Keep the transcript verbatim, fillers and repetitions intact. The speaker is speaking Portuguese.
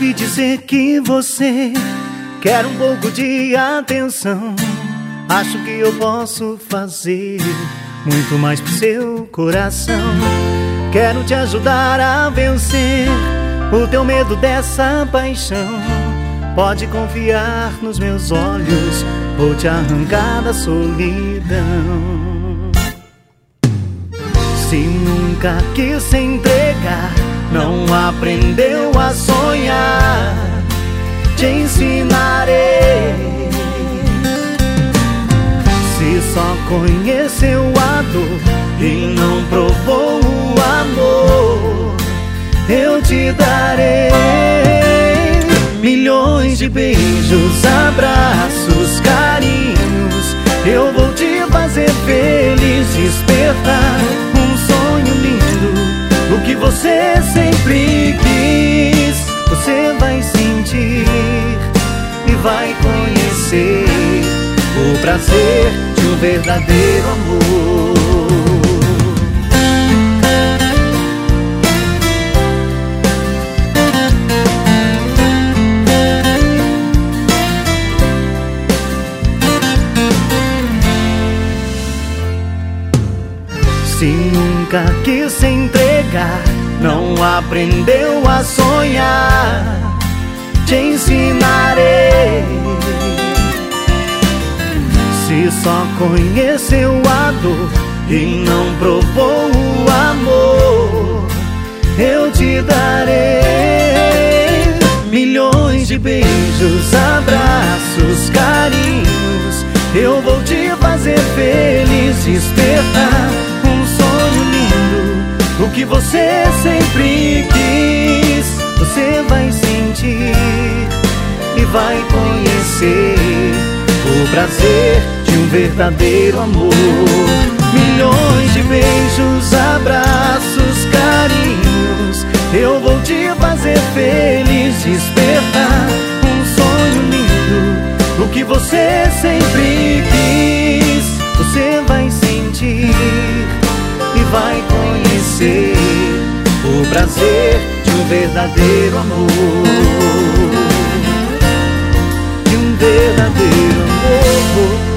Ouvi dizer que você quer um pouco de atenção. Acho que eu posso fazer muito mais pro seu coração. Quero te ajudar a vencer o teu medo dessa paixão. Pode confiar nos meus olhos, vou te arrancar da solidão. Se nunca quis se entregar, não aprendeu a sonhar, te ensinarei. Se só conheceu a dor e não provou o amor, eu te darei milhões de beijos, abraços, carinhos. Eu vou te fazer feliz, despertar um sonho lindo, o que você sempre quis. Você vai sentir e vai conhecer o prazer de um verdadeiro amor. Se nunca quis se entregar, não aprendeu a sonhar, te ensinarei. Se só conheceu a dor e não provou o amor, eu te darei milhões de beijos, abraços, carinhos. Eu vou te fazer feliz, despertar um sonho lindo, o que você sempre quis. Você vai sentir e vai conhecer o prazer de um verdadeiro amor. Milhões de beijos, abraços, carinhos. Eu vou te fazer feliz, despertar um sonho lindo, o que você sempre quis. Você vai sentir e vai conhecer o prazer de um verdadeiro amor, de um verdadeiro amor.